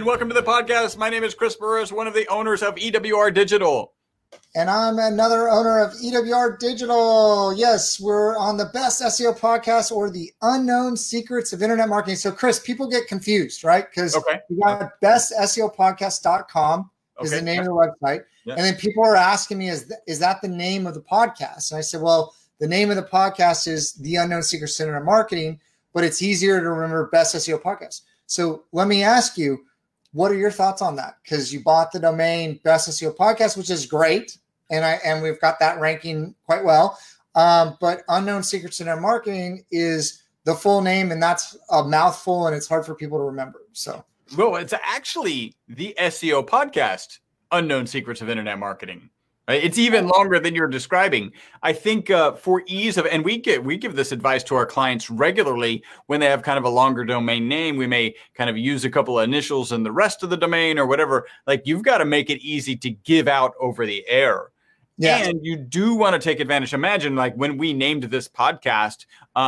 welcome to the podcast. My name is Chris Burris, one of the owners of EWR Digital. And I'm another owner of EWR Digital. Yes, we're on the Best SEO Podcast, or the Unknown Secrets of Internet Marketing. So, Chris, people get confused, right? Because you got bestseopodcast.com is the name of the website. Yeah. And then people are asking me, is that the name of the podcast? And I said, well, the name of the podcast is The Unknown Secrets of Internet Marketing, but it's easier to remember Best SEO Podcast. So let me ask you, what are your thoughts on that? Because you bought the domain Best SEO Podcast, which is great. And we've got that ranking quite well. But Unknown Secrets in Internet Marketing is the full name, and that's a mouthful, and it's hard for people to remember. So, well, it's actually the SEO podcast, Unknown Secrets of Internet Marketing. Right? It's even longer than you're describing. I think for ease of, and we give this advice to our clients regularly when they have kind of a longer domain name. We may kind of use a couple of initials in the rest of the domain or whatever. Like, you've got to make it easy to give out over the air. Yeah. And you do want to take advantage. Imagine, like, when we named this podcast,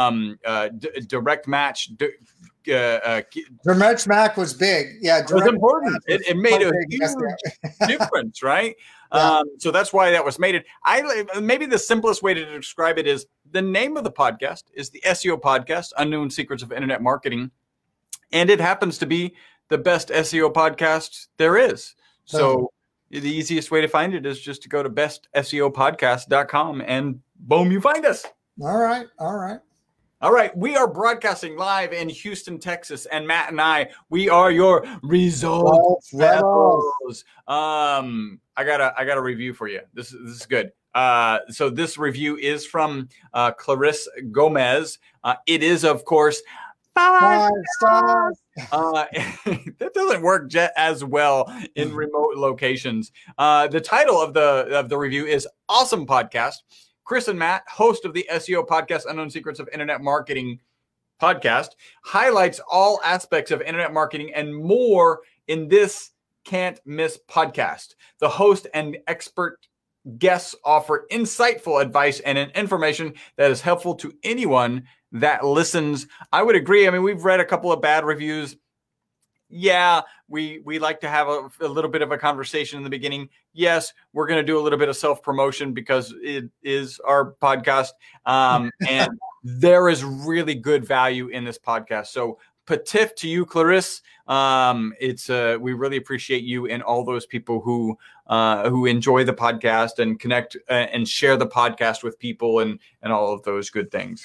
Direct Match. Direct Match was big. Yeah. It was important. It made a huge difference, right? Yeah. So that's why that was made. Maybe the simplest way to describe it is the name of the podcast is the SEO Podcast, Unknown Secrets of Internet Marketing. And it happens to be the best SEO podcast there is. So the easiest way to find it is just to go to bestseopodcast.com and boom, you find us. All right. We are broadcasting live in Houston, Texas, and Matt and we are your results rebels. I got a review for you. This is good. So this review is from Clarisse Gomez. It is, of course, 5 stars. That doesn't work as well in remote locations. The title of the review is Awesome Podcast. Chris and Matt, host of the SEO podcast, Unknown Secrets of Internet Marketing podcast, highlights all aspects of internet marketing and more in this can't miss podcast. The host and expert guests offer insightful advice and information that is helpful to anyone that listens. I would agree. I mean, we've read a couple of bad reviews. Yeah, we like to have a little bit of a conversation in the beginning. Yes, we're going to do a little bit of self-promotion because it is our podcast. And there is really good value in this podcast. So patif to you, Clarisse. We really appreciate you and all those people who enjoy the podcast and connect and share the podcast with people and all of those good things.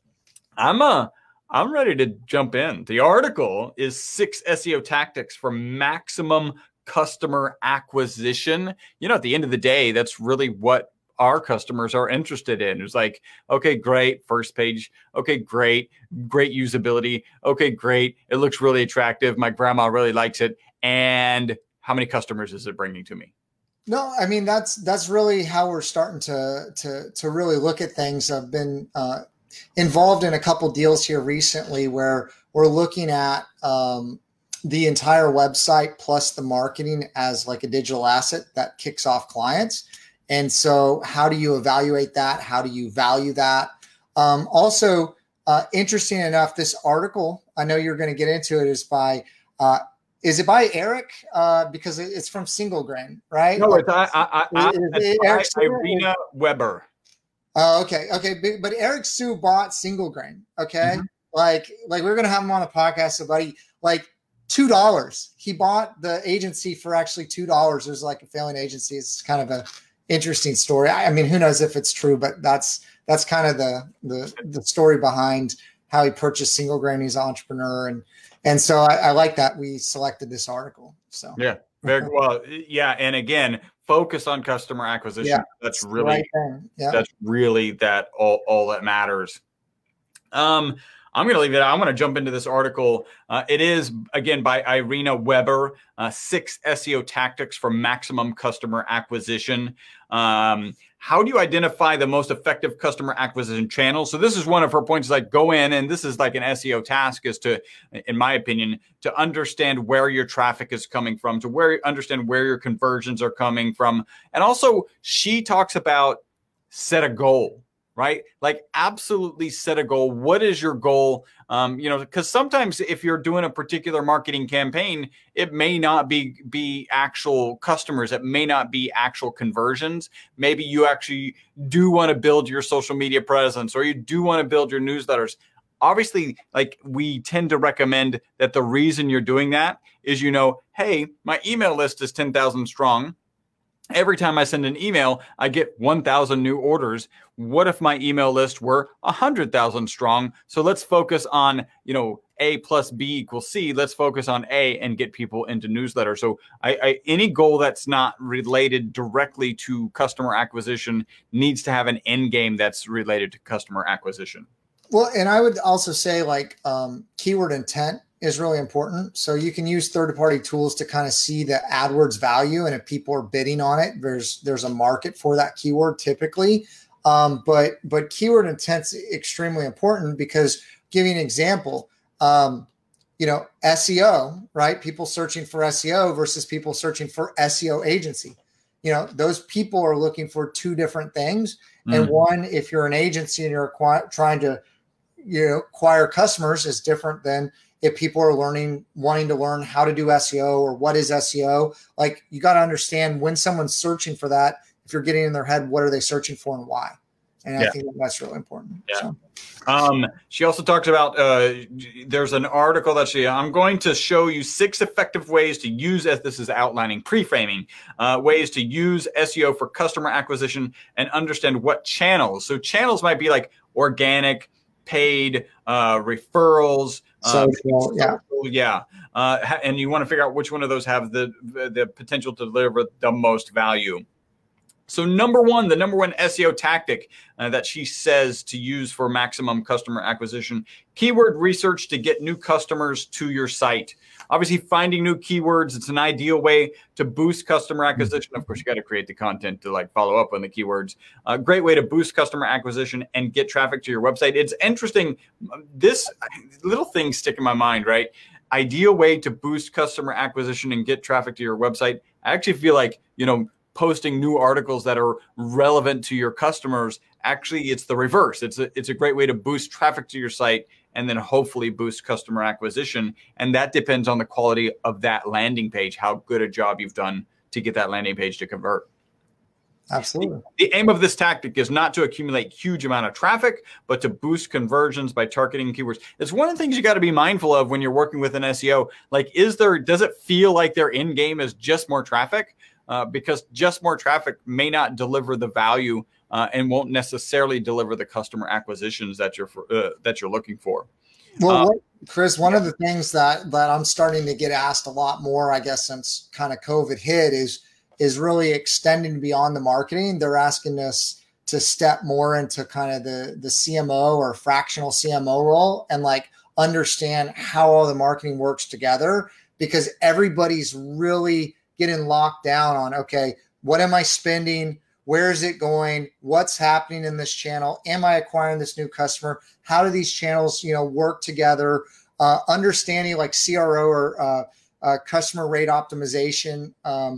I'm ready to jump in. The article is 6 SEO tactics for maximum customer acquisition. You know, at the end of the day, that's really what our customers are interested in. It's like, okay, great. First page. Okay, great usability. Okay, great. It looks really attractive. My grandma really likes it. And how many customers is it bringing to me? No, I mean, that's really how we're starting to really look at things. I've been, involved in a couple deals here recently where we're looking at the entire website plus the marketing as like a digital asset that kicks off clients. And so how do you evaluate that? How do you value that? Also, interesting enough, this article, I know you're going to get into it, is by Eric? Because it's from Single Grain, right? No, it's Irina Weber. Oh, okay. But Eric Sue bought Single Grain. Okay. Mm-hmm. Like we're going to have him on the podcast. So buddy, like $2. He bought the agency for actually $2. There's like a failing agency. It's kind of a interesting story. I mean, who knows if it's true, but that's kind of the story behind how he purchased Single Grain. He's an entrepreneur. And so I like that we selected this article. So yeah, very well. Yeah. And again, focus on customer acquisition. Yeah, that's really, that's really all that matters. I'm going to leave it. I'm going to jump into this article. It is, again, by Irina Weber, 6 SEO tactics for maximum customer acquisition. How do you identify the most effective customer acquisition channel? So this is one of her points, like go in, and this is like an SEO task, is to, in my opinion, to understand where your traffic is coming from, understand where your conversions are coming from. And also she talks about set a goal. right? Like absolutely set a goal. What is your goal? Because sometimes if you're doing a particular marketing campaign, it may not be actual customers. It may not be actual conversions. Maybe you actually do want to build your social media presence, or you do want to build your newsletters. Obviously, like we tend to recommend that the reason you're doing that is, hey, my email list is 10,000 strong. Every time I send an email, I get 1,000 new orders. What if my email list were 100,000 strong? So let's focus on, A plus B equals C. Let's focus on A and get people into newsletters. So any goal that's not related directly to customer acquisition needs to have an end game that's related to customer acquisition. Well, and I would also say keyword intent is really important. So you can use third-party tools to kind of see the AdWords value, and if people are bidding on it, there's a market for that keyword typically. But keyword intent's extremely important because, give you an example, SEO, right? People searching for SEO versus people searching for SEO agency. Those people are looking for two different things. And one, if you're an agency and you're trying to acquire customers, is different than if people are wanting to learn how to do SEO or what is SEO. Like, you got to understand when someone's searching for that, if you're getting in their head, what are they searching for and why? And I think that's really important. Yeah. So. She also talks about, there's an article that I'm going to show you 6 effective ways to use, as this is outlining, pre-framing, ways to use SEO for customer acquisition and understand what channels. So channels might be like organic, paid, referrals, social, and you want to figure out which one of those have the potential to deliver the most value. So the number one SEO tactic that she says to use for maximum customer acquisition: keyword research to get new customers to your site. Obviously, finding new keywords, it's an ideal way to boost customer acquisition. Of course, you got to create the content to follow up on the keywords. A great way to boost customer acquisition and get traffic to your website. It's interesting. This little thing stick in my mind, right? Ideal way to boost customer acquisition and get traffic to your website. I actually feel like, posting new articles that are relevant to your customers. Actually, it's the reverse. It's a great way to boost traffic to your site and then hopefully boost customer acquisition. And that depends on the quality of that landing page, how good a job you've done to get that landing page to convert. Absolutely. The aim of this tactic is not to accumulate huge amount of traffic, but to boost conversions by targeting keywords. It's one of the things you got to be mindful of when you're working with an SEO. Does it feel like their end game is just more traffic? Because just more traffic may not deliver the value and won't necessarily deliver the customer acquisitions that you're looking for. Well, Chris, one of the things that I'm starting to get asked a lot more, I guess, since kind of COVID hit is really extending beyond the marketing. They're asking us to step more into kind of the CMO or fractional CMO role and understand how all the marketing works together, because everybody's really getting locked down on, okay, what am I spending? Where is it going? What's happening in this channel? Am I acquiring this new customer? How do these channels, work together? Understanding CRO or customer rate optimization,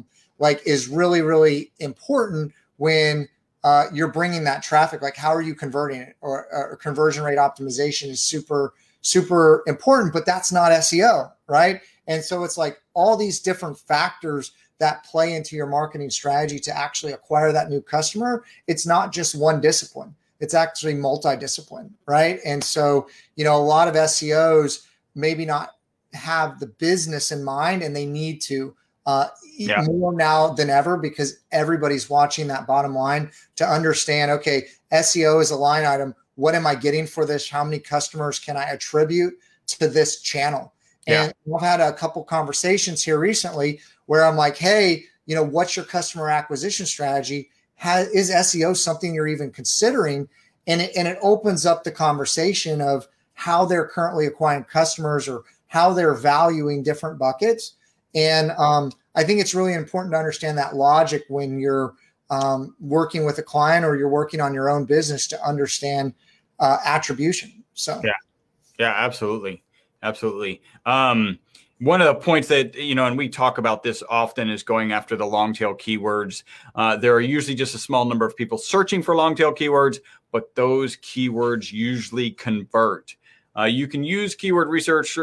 is really, really important when you're bringing that traffic. How are you converting it? Or conversion rate optimization is super, super important, but that's not SEO, right? And so it's all these different factors that play into your marketing strategy to actually acquire that new customer. It's not just one discipline. It's actually multidiscipline, right? And so, a lot of SEOs maybe not have the business in mind, and they need to more now than ever, because everybody's watching that bottom line to understand, okay, SEO is a line item. What am I getting for this? How many customers can I attribute to this channel? And I've had a couple conversations here recently where I'm like, hey, what's your customer acquisition strategy? Is SEO something you're even considering? And it opens up the conversation of how they're currently acquiring customers or how they're valuing different buckets. And I think it's really important to understand that logic when you're working with a client or you're working on your own business to understand attribution. So yeah, absolutely. Absolutely. One of the points that, and we talk about this often, is going after the long tail keywords. There are usually just a small number of people searching for long tail keywords, but those keywords usually convert. You can use keyword research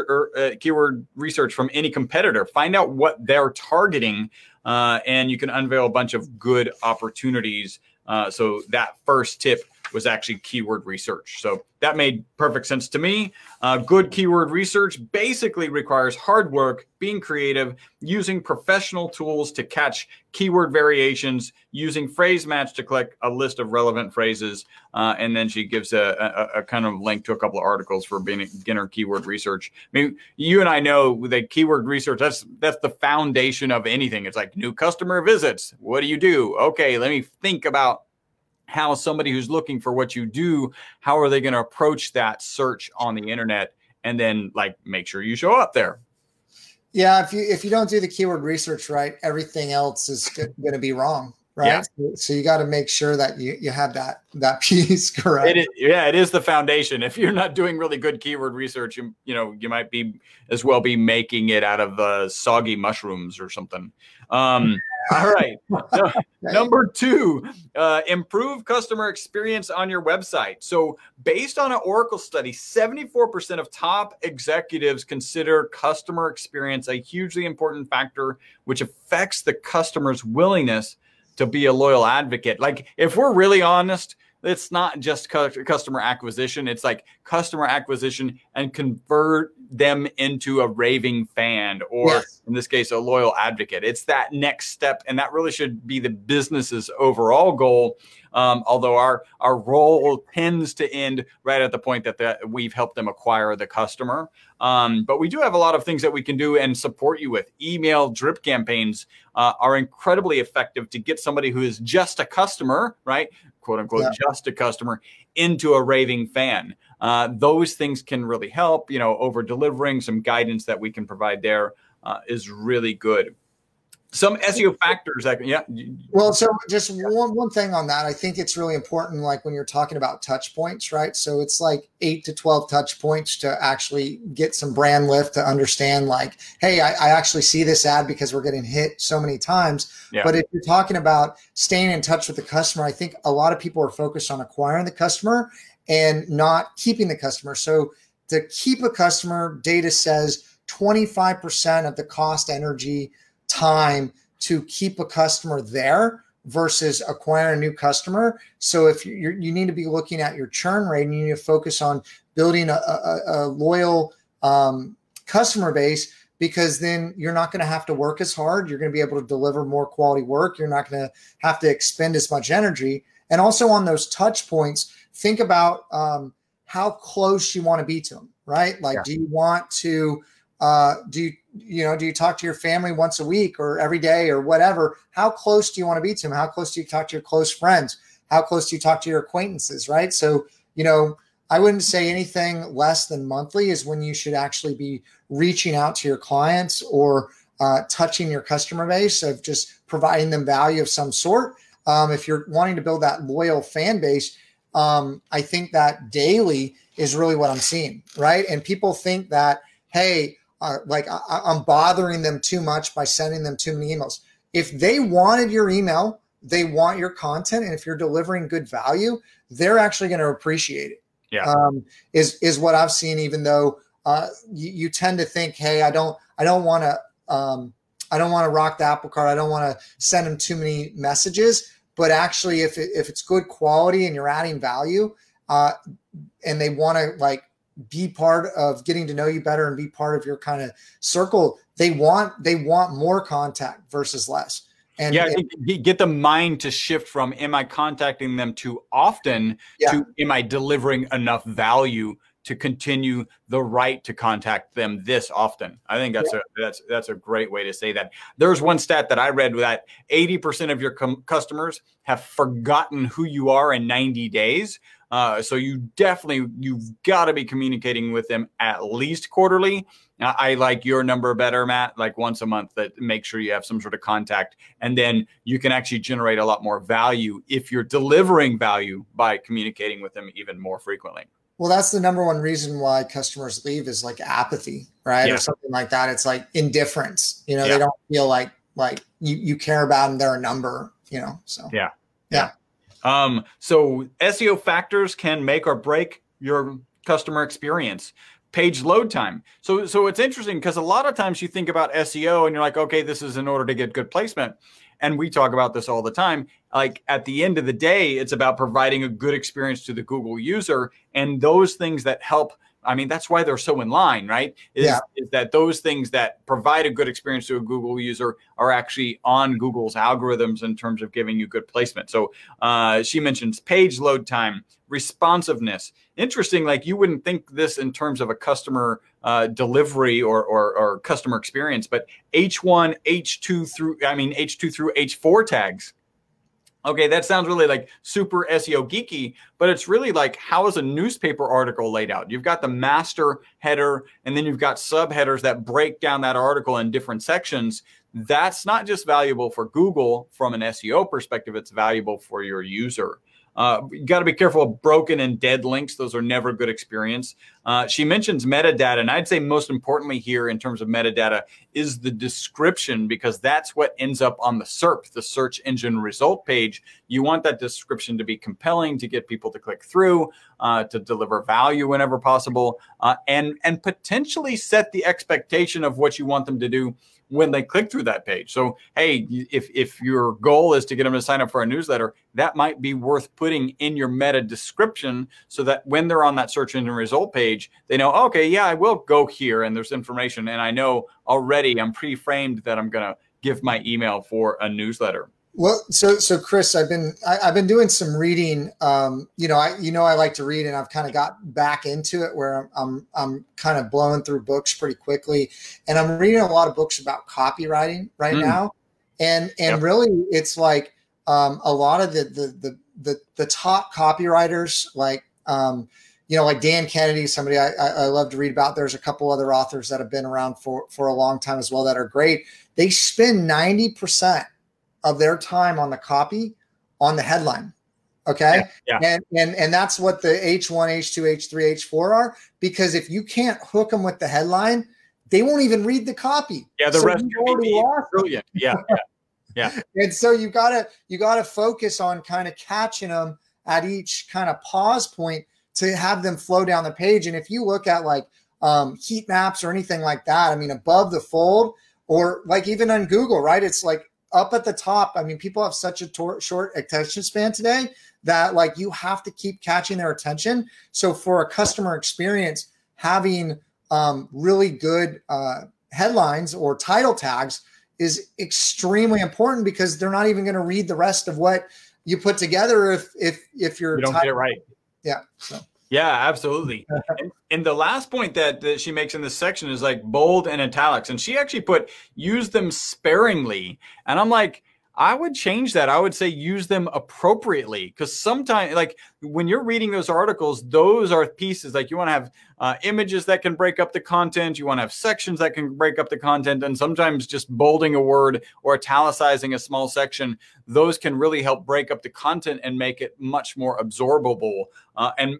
from any competitor. Find out what they're targeting, and you can unveil a bunch of good opportunities. So that first tip was actually keyword research. So that made perfect sense to me. Good keyword research basically requires hard work, being creative, using professional tools to catch keyword variations, using phrase match to collect a list of relevant phrases. And then she gives a kind of link to a couple of articles for beginner keyword research. I mean, you and I know that keyword research, that's the foundation of anything. It's like new customer visits. What do you do? Okay, let me think about how somebody who's looking for what you do, how are they going to approach that search on the internet, and then like make sure you show up there. Yeah, if you don't do the keyword research right, everything else is going to be wrong, right? Yeah. So you got to make sure that you have that piece correct. It is the foundation. If you're not doing really good keyword research, you might be making it out of soggy mushrooms or something. All right. Number 2, improve customer experience on your website. So based on an Oracle study, 74% of top executives consider customer experience a hugely important factor, which affects the customer's willingness to be a loyal advocate. Like, if we're really honest, it's not just customer acquisition. It's like customer acquisition and convert them into a raving fan, or in this case, a loyal advocate. It's that next step. And that really should be the business's overall goal. Although our role tends to end right at the point that we've helped them acquire the customer. But we do have a lot of things that we can do and support you with. Email drip campaigns are incredibly effective to get somebody who is just a customer, right? Quote unquote, just a customer, into a raving fan. Those things can really help. Over delivering some guidance that we can provide there is really good. Some SEO factors Well, so just one thing on that. I think it's really important, like when you're talking about touch points, right? So it's like 8 to 12 touch points to actually get some brand lift, to understand like, hey, I actually see this ad because we're getting hit so many times. Yeah. But if you're talking about staying in touch with the customer, I think a lot of people are focused on acquiring the customer and not keeping the customer. So to keep a customer, data says 25% of the cost, energy, time to keep a customer there versus acquire a new customer. So if you need to be looking at your churn rate, and you need to focus on building a loyal customer base, because then you're not going to have to work as hard. You're going to be able to deliver more quality work. You're not going to have to expend as much energy. And also on those touch points, think about how close you want to be to them, right? Like, do you want to, do you talk to your family once a week or every day or whatever? How close do you want to be to them? How close do you talk to your close friends? How close do you talk to your acquaintances, right? So, I wouldn't say anything less than monthly is when you should actually be reaching out to your clients or touching your customer base, of just providing them value of some sort. If you're wanting to build that loyal fan base, I think that daily is really what I'm seeing, right? And people think that, hey, I'm bothering them too much by sending them too many emails. If they wanted your email, they want your content, and if you're delivering good value, they're actually going to appreciate it. Yeah, is what I've seen. Even though you tend to think, hey, I don't want to rock the apple cart. I don't want to send them too many messages. But actually, if it's good quality and you're adding value, and they want to be part of getting to know you better and be part of your kind of circle, they want more contact versus less. And get the mind to shift from, am I contacting them too often, to am I delivering enough value to continue the right to contact them this often? I think that's a great way to say that. There's one stat that I read that 80% of your customers have forgotten who you are in 90 days. So you've got to be communicating with them at least quarterly. I like your number better, Matt, like once a month, that make sure you have some sort of contact. And then you can actually generate a lot more value if you're delivering value by communicating with them even more frequently. Well, that's the number one reason why customers leave is like apathy, right? Or something like that. It's like indifference. You know, they don't feel like you care about them. They're a number, you know, so. Yeah. So SEO factors can make or break your customer experience. Page load time. So it's interesting because a lot of times you think about SEO and you're like, okay, this is in order to get good placement. And we talk about this all the time. Like at the end of the day, it's about providing a good experience to the Google user, and those things that help. I mean, that's why they're so in line, right? Is that those things that provide a good experience to a Google user are actually on Google's algorithms in terms of giving you good placement. So she mentions page load time, responsiveness. Interesting, like you wouldn't think this in terms of a customer delivery or customer experience, but H1, H2 through H4 tags. Okay, that sounds really like super SEO geeky, but it's really like, how is a newspaper article laid out? You've got the master header, and then you've got subheaders that break down that article in different sections. That's not just valuable for Google from an SEO perspective, it's valuable for your user. You got to be careful of broken and dead links. Those are never good experience. She mentions metadata, and I'd say most importantly here in terms of metadata is the description, because that's what ends up on the SERP, the search engine result page. You want that description to be compelling, to get people to click through, to deliver value whenever possible, and potentially set the expectation of what you want them to do when they click through that page. So, hey, if your goal is to get them to sign up for a newsletter, that might be worth putting in your meta description so that when they're on that search engine result page, they know, okay, yeah, I will go here and there's information. And I know already I'm pre-framed that I'm going to give my email for a newsletter. Well, so Chris, I've been doing some reading. I like to read, and I've kind of got back into it where I'm kind of blowing through books pretty quickly, and I'm reading a lot of books about copywriting right now, and really it's like a lot of the top copywriters, like like Dan Kennedy, somebody I love to read about. There's a couple other authors that have been around for a long time as well that are great. They spend 90% of their time on the copy, on the headline. Okay. Yeah. And that's what the H1, H2, H3, H4 are, because if you can't hook them with the headline, they won't even read the copy. Yeah. The rest already brilliant. Yeah. Yeah. And so you gotta focus on kind of catching them at each kind of pause point to have them flow down the page. And if you look at like heat maps or anything like that, I mean, above the fold, or like even on Google, right? It's like, up at the top. I mean, people have such a short attention span today that like you have to keep catching their attention. So for a customer experience, having really good headlines or title tags is extremely important, because they're not even going to read the rest of what you put together if you're you don't get it right. Yeah. So. Yeah, absolutely. And the last point that she makes in this section is like bold and italics. And she actually put, use them sparingly. And I'm like, I would change that. I would say use them appropriately, because sometimes, like when you're reading those articles, those are pieces like you want to have images that can break up the content. You want to have sections that can break up the content. And sometimes just bolding a word or italicizing a small section, those can really help break up the content and make it much more absorbable and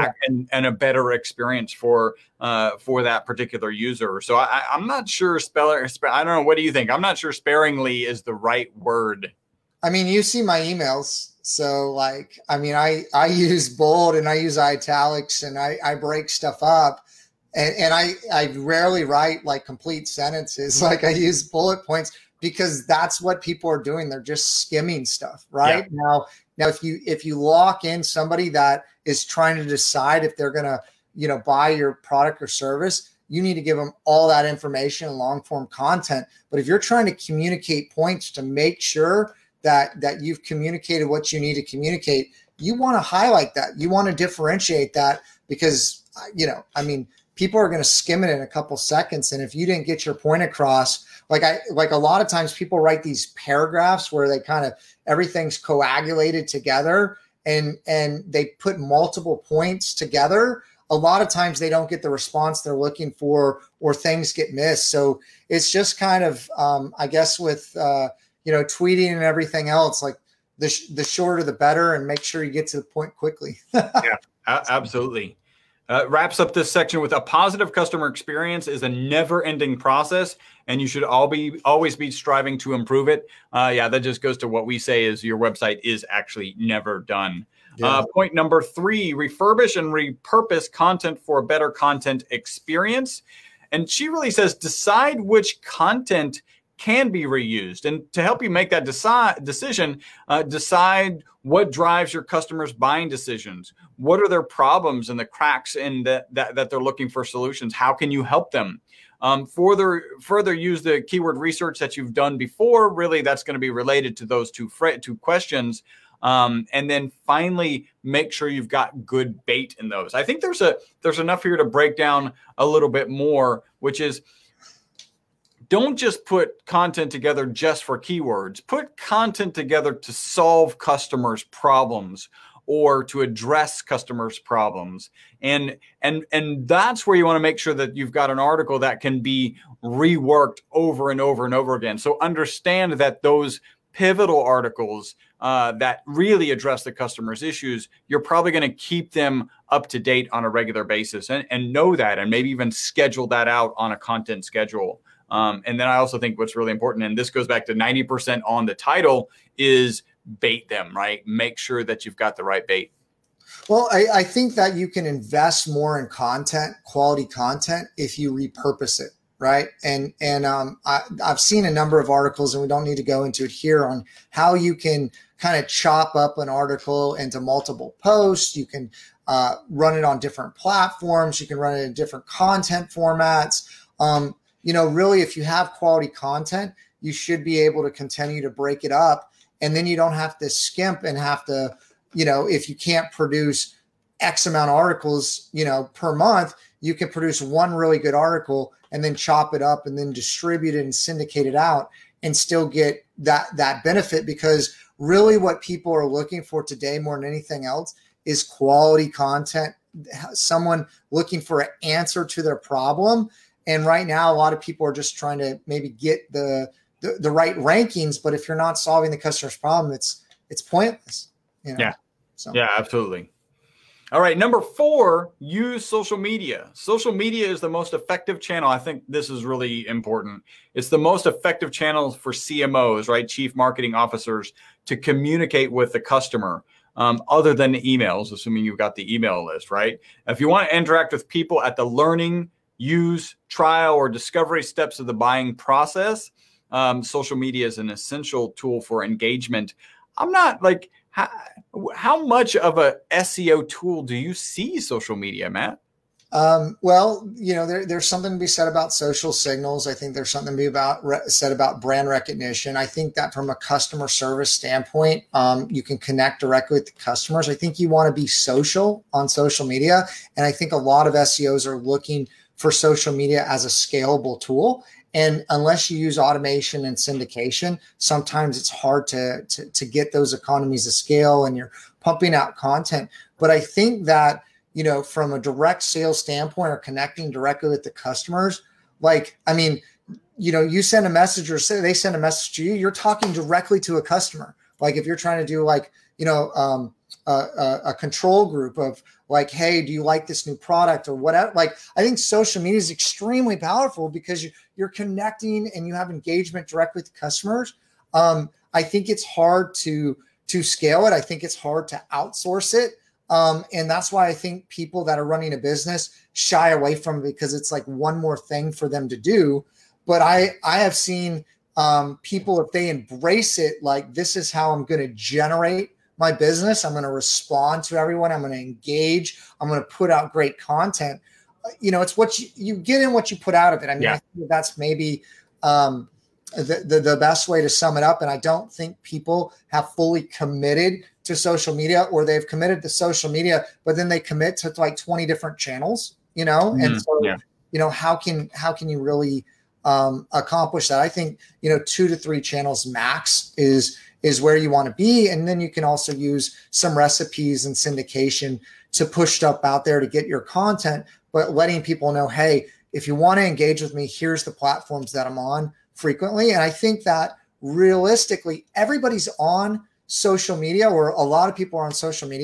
a better experience for that particular user. So I'm not sure I don't know. What do you think? I'm not sure sparingly is the right word. I mean, you see my emails. So like, I mean, I use bold and I use italics and I break stuff up, and I rarely write like complete sentences. Like I use bullet points, because that's what people are doing. They're just skimming stuff right now. Now, if you lock in somebody that is trying to decide if they're going to, buy your product or service, you need to give them all that information in long form content. But if you're trying to communicate points to make sure that you've communicated what you need to communicate, you want to highlight that. You want to differentiate that, because, I mean, people are going to skim it in a couple seconds. And if you didn't get your point across, like a lot of times people write these paragraphs where they kind of, everything's coagulated together and they put multiple points together. A lot of times they don't get the response they're looking for, or things get missed. So it's just kind of, I guess with, tweeting and everything else, like the shorter, the better, and make sure you get to the point quickly. Yeah, absolutely. Wraps up this section with: a positive customer experience is a never-ending process, and you should always be striving to improve it. Yeah, that just goes to what we say is your website is actually never done. Yeah. Point number 3, refurbish and repurpose content for a better content experience. And she really says, decide which content can be reused. And to help you make that decision, decide what drives your customers' buying decisions. What are their problems and the cracks in that they're looking for solutions? How can you help them? Further use the keyword research that you've done before. Really, that's going to be related to those two questions. And then finally, make sure you've got good bait in those. I think there's enough here to break down a little bit more, which is, don't just put content together just for keywords. Put content together to solve customers' problems or to address customers' problems. And that's where you want to make sure that you've got an article that can be reworked over and over and over again. So understand that those pivotal articles that really address the customer's issues, you're probably going to keep them up to date on a regular basis, and know that, and maybe even schedule that out on a content schedule. And then I also think what's really important, and this goes back to 90% on the title, is bait them, right? Make sure that you've got the right bait. Well, I think that you can invest more in content, quality content, if you repurpose it, right? And I've seen a number of articles, and we don't need to go into it here, on how you can kind of chop up an article into multiple posts. You can run it on different platforms. You can run it in different content formats. Really, if you have quality content, you should be able to continue to break it up. And then you don't have to skimp and have to, if you can't produce X amount of articles, per month, you can produce one really good article and then chop it up and then distribute it and syndicate it out and still get that benefit. Because really what people are looking for today more than anything else is quality content, someone looking for an answer to their problem. And right now, a lot of people are just trying to maybe get the right rankings, but if you're not solving the customer's problem, it's pointless. Yeah. So. Yeah, absolutely. All right. Number 4, use social media. Social media is the most effective channel. I think this is really important. It's the most effective channel for CMOs, right? Chief Marketing Officers, to communicate with the customer, other than emails, assuming you've got the email list, right? If you want to interact with people at the learning, use, trial, or discovery steps of the buying process, social media is an essential tool for engagement. I'm not like, how much of a SEO tool do you see social media, Matt? Well, there's something to be said about social signals. I think there's something to be said about brand recognition. I think that from a customer service standpoint, you can connect directly with the customers. I think you want to be social on social media. And I think a lot of SEOs are looking for social media as a scalable tool. And unless you use automation and syndication, sometimes it's hard to get those economies of scale, and you're pumping out content. But I think that, from a direct sales standpoint, or connecting directly with the customers, you send a message, or say they send a message to you, you're talking directly to a customer. Like if you're trying to do a control group of like, hey, do you like this new product or whatever? Like, I think social media is extremely powerful because you're connecting and you have engagement directly with the customers. I think it's hard to scale it. I think it's hard to outsource it. And that's why I think people that are running a business shy away from it, because it's like one more thing for them to do. But I have seen people, if they embrace it, like, this is how I'm going to generate my business. I'm going to respond to everyone. I'm going to engage. I'm going to put out great content. It's what you get in what you put out of it. I mean, yeah. I think that's maybe the best way to sum it up. And I don't think people have fully committed to social media, or they've committed to social media, but then they commit to like 20 different channels, and so, yeah. How can you really accomplish that? I think, 2 to 3 channels max is where you want to be. And then you can also use some recipes and syndication to push stuff out there to get your content, but letting people know, hey, if you want to engage with me, here's the platforms that I'm on frequently. And I think that realistically, everybody's on social media, or a lot of people are on social media,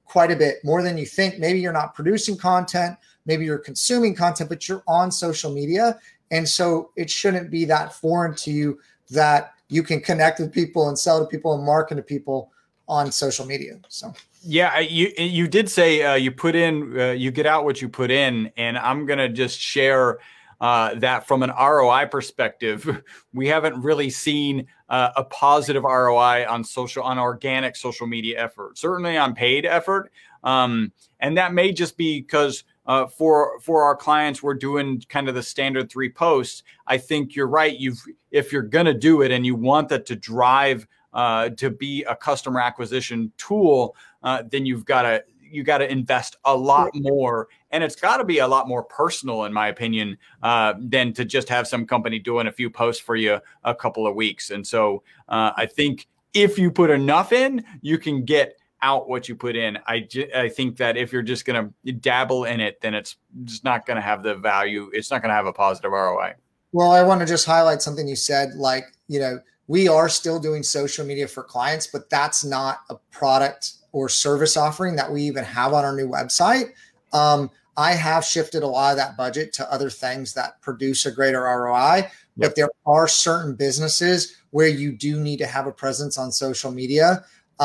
quite a bit, more than you think. Maybe you're not producing content, maybe you're consuming content, but you're on social media. And so it shouldn't be that foreign to you that you can connect with people and sell to people and market to people on social media. So yeah, you did say you put in, you get out what you put in, and I'm gonna just share that from an ROI perspective, we haven't really seen a positive ROI on organic social media effort, certainly on paid effort, and that may just be because for our clients, we're doing kind of the standard 3 posts. I think you're right. If you're gonna do it and you want that to drive to be a customer acquisition tool, then you got to invest a lot more, and it's got to be a lot more personal, in my opinion, than to just have some company doing a few posts for you a couple of weeks. And so I think if you put enough in, you can get out what you put in. I think that if you're just going to dabble in it, then it's just not going to have the value. It's not going to have a positive ROI. Well, I want to just highlight something you said, like, we are still doing social media for clients, but that's not a product or service offering that we even have on our new website. I have shifted a lot of that budget to other things that produce a greater ROI, but there are certain businesses where you do need to have a presence on social media.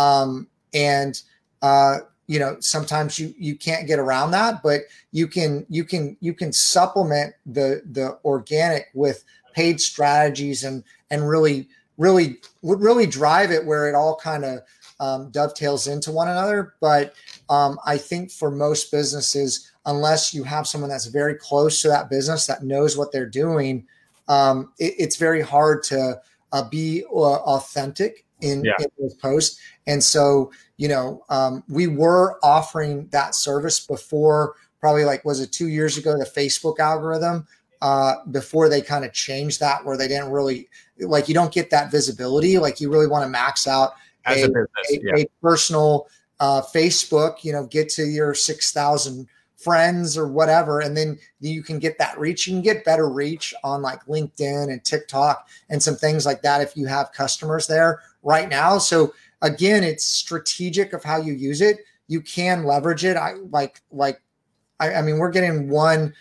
Sometimes you can't get around that, but you can supplement the organic with paid strategies and really drive it where it all kind of dovetails into one another. But I think for most businesses, unless you have someone that's very close to that business that knows what they're doing, it's very hard to be authentic in those posts. And so, we were offering that service before, probably was it 2 years ago, the Facebook algorithm, before they kind of changed that, where they didn't really, you don't get that visibility. You really want to max out a personal Facebook, get to your 6,000 friends or whatever. And then you can get that reach. You can get better reach on LinkedIn and TikTok and some things like that if you have customers there right now. So again, it's strategic of how you use it. You can leverage it. I mean, we're getting one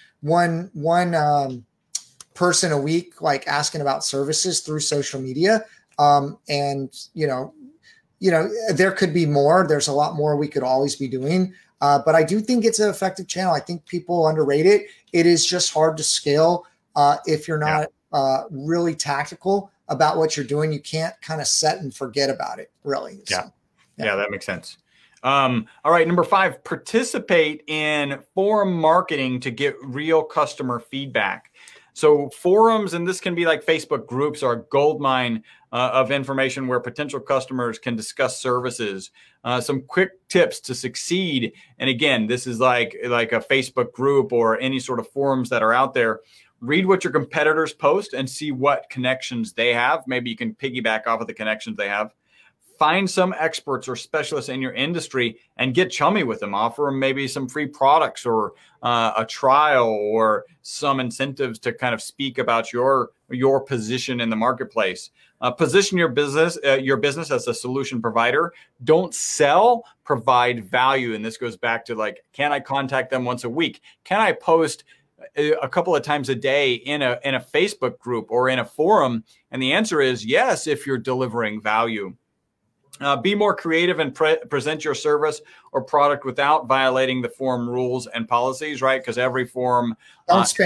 person a week, asking about services through social media. And there could be more. There's a lot more we could always be doing. But I do think it's an effective channel. I think people underrate it. It is just hard to scale if you're not really tactical about what you're doing. You can't kind of set and forget about it, really. Yeah, that makes sense. All right, number 5, participate in forum marketing to get real customer feedback. So forums, and this can be like Facebook groups, are a goldmine of information where potential customers can discuss services. Some quick tips to succeed. And again, this is like a Facebook group or any sort of forums that are out there. Read what your competitors post and see what connections they have. Maybe you can piggyback off of the connections they have. Find some experts or specialists in your industry and get chummy with them. Offer them maybe some free products or a trial or some incentives to kind of speak about your position in the marketplace. Position your business as a solution provider. Don't sell, provide value. And this goes back to can I contact them once a week? Can I post a couple of times a day in a Facebook group or in a forum? And the answer is yes, if you're delivering value. Be more creative and present your service or product without violating the forum rules and policies, right? Because every forum Facebook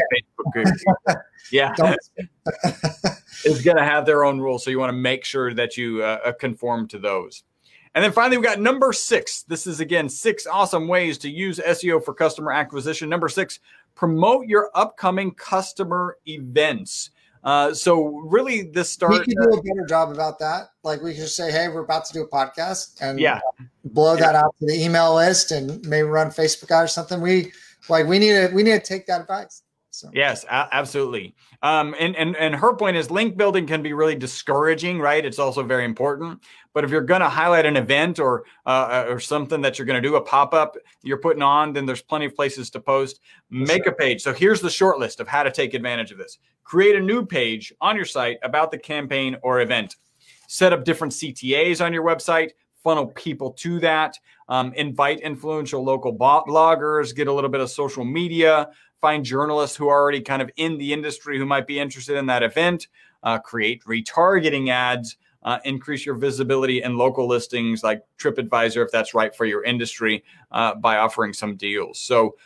is going to have their own rules. So you want to make sure that you conform to those. And then finally, we've got number 6. This is, again, 6 awesome ways to use SEO for customer acquisition. Number 6, promote your upcoming customer events. So really this starts. We could do a better job about that. We could just say, hey, we're about to do a podcast and blow that out to the email list and maybe run Facebook out or something. We need to take that advice. So. Yes, absolutely. And her point is link building can be really discouraging, right? It's also very important. But if you're going to highlight an event or something that you're going to do, a pop-up you're putting on, then there's plenty of places to post. Make a page. So here's the short list of how to take advantage of this. Create a new page on your site about the campaign or event. Set up different CTAs on your website. funnel people to that. Invite influential local bloggers, get a little bit of social media, find journalists who are already kind of in the industry who might be interested in that event, create retargeting ads, increase your visibility in local listings like TripAdvisor, if that's right for your industry, by offering some deals. So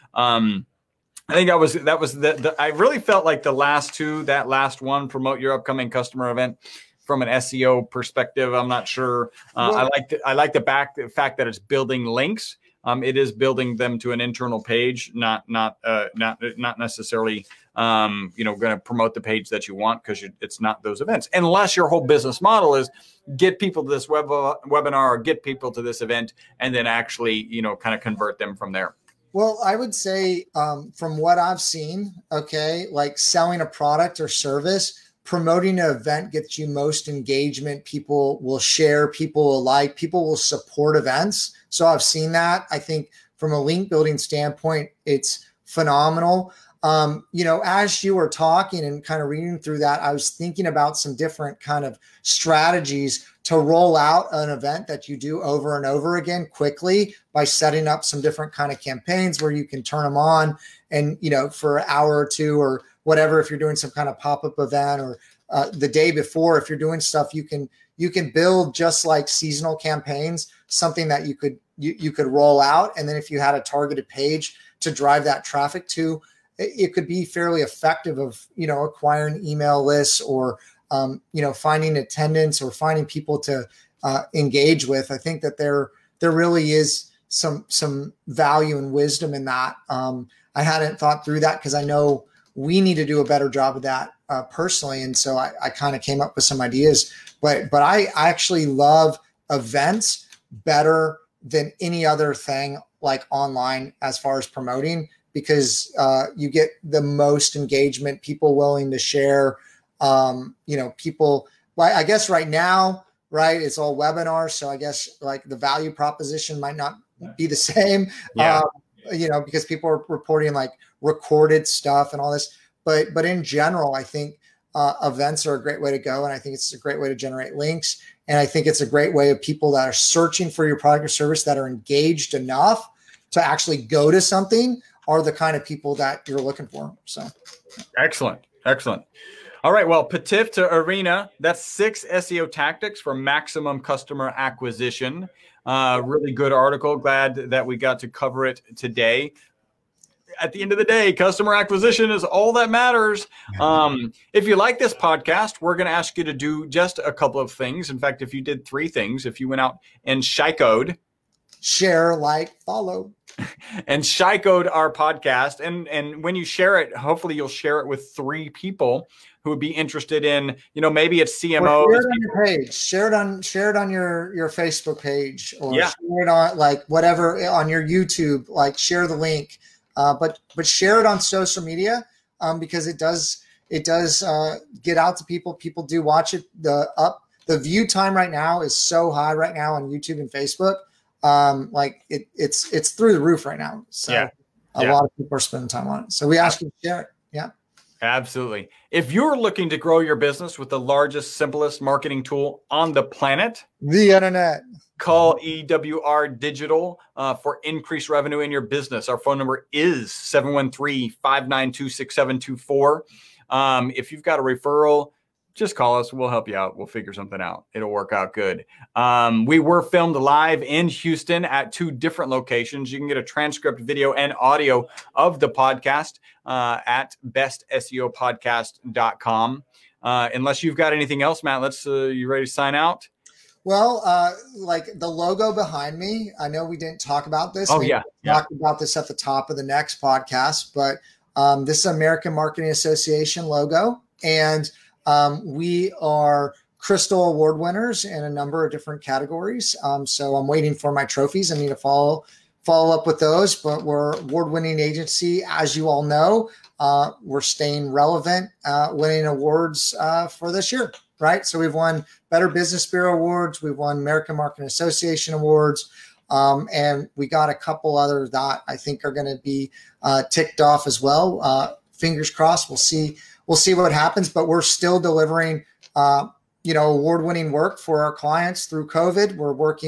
I think that was I really felt like the last two, that last one, promote your upcoming customer event, from an SEO perspective, I'm not sure. I like the fact that it's building links. It is building them to an internal page, not necessarily going to promote the page that you want, because it's not those events, unless your whole business model is get people to this webinar or get people to this event, and then actually kind of convert them from there. Well, I would say from what I've seen, like selling a product or service, promoting an event gets you most engagement. People will share, people will like, people will support events. So I've seen that. I think from a link building standpoint, it's phenomenal. As you were talking and kind of reading through that, I was thinking about some different kind of strategies to roll out an event that you do over and over again quickly by setting up some different kind of campaigns where you can turn them on and, for an hour or two or whatever, if you're doing some kind of pop-up event, or the day before, if you're doing stuff, you can build, just like seasonal campaigns, something that you could roll out. And then if you had a targeted page to drive that traffic to, it could be fairly effective of, acquiring email lists, or, finding attendance, or finding people to engage with. I think that there really is some value and wisdom in that. I hadn't thought through that, because I know we need to do a better job of that personally. And so I kind of came up with some ideas, but I actually love events better than any other thing like online as far as promoting, because you get the most engagement, people willing to share, people, well, I guess right now, right, it's all webinars. So I guess like the value proposition might not be the same, because people are reporting like recorded stuff and all this, but in general, I think events are a great way to go. And I think it's a great way to generate links. And I think it's a great way of people that are searching for your product or service, that are engaged enough to actually go to something, are the kind of people that you're looking for. So excellent. All right. Well, Patif to Arena, that's 6 SEO tactics for maximum customer acquisition. Really good article. Glad that we got to cover it today. At the end of the day, customer acquisition is all that matters. If you like this podcast, we're going to ask you to do just a couple of things. In fact, if you did 3 things, if you went out and share, like, follow, and code our podcast, and when you share it, hopefully you'll share it with 3 people who would be interested in, maybe it's CMO. Share it on your page, share it on your Facebook page, or share it on like whatever on your YouTube, like share the link. But share it on social media, because it does get out to people. People do watch it. The view time right now is so high right now on YouTube and Facebook. It's through the roof right now. So a lot of people are spending time on it. So we ask you to share it. Yeah. Absolutely. If you're looking to grow your business with the largest, simplest marketing tool on the planet, the internet, call EWR Digital for increased revenue in your business. Our phone number is 713-592-6724. If you've got a referral, just call us. We'll help you out. We'll figure something out. It'll work out good. We were filmed live in Houston at 2 different locations. You can get a transcript, video, and audio of the podcast at bestseopodcast.com. Unless you've got anything else, Matt, you ready to sign out? Well, like the logo behind me, I know we didn't talk about this. We talked about this at the top of the next podcast, but this is American Marketing Association logo. And we are Crystal Award winners in a number of different categories. So I'm waiting for my trophies. I need to follow up with those, but we're award-winning agency. As you all know, we're staying relevant, winning awards for this year, right? So we've won Better Business Bureau awards. We've won American Marketing Association awards. And we got a couple others that I think are going to be ticked off as well. Fingers crossed. We'll see what happens, but we're still delivering, award-winning work for our clients through COVID. We're working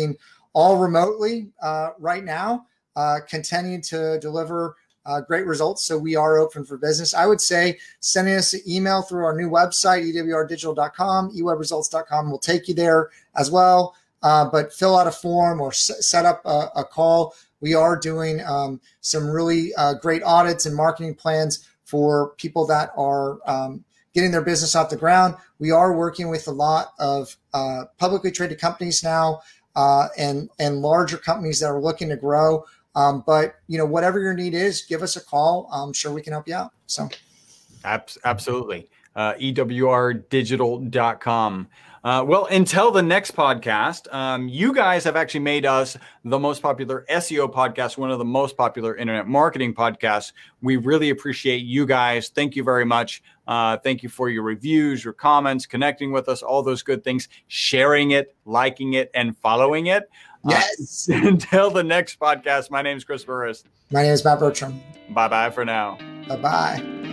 all remotely right now, continuing to deliver great results. So we are open for business. I would say sending us an email through our new website, ewrdigital.com, ewebresults.com will take you there as well. But fill out a form or set up a call. We are doing some really great audits and marketing plans for people that are getting their business off the ground. We are working with a lot of publicly traded companies now and larger companies that are looking to grow. But whatever your need is, give us a call. I'm sure we can help you out. So, absolutely. EWRdigital.com. Well, until the next podcast, you guys have actually made us the most popular SEO podcast, one of the most popular internet marketing podcasts. We really appreciate you guys. Thank you very much. Thank you for your reviews, your comments, connecting with us, all those good things, sharing it, liking it, and following it. Yes. Until the next podcast, my name is Chris Burris. My name is Matt Bertram. Bye-bye for now. Bye-bye.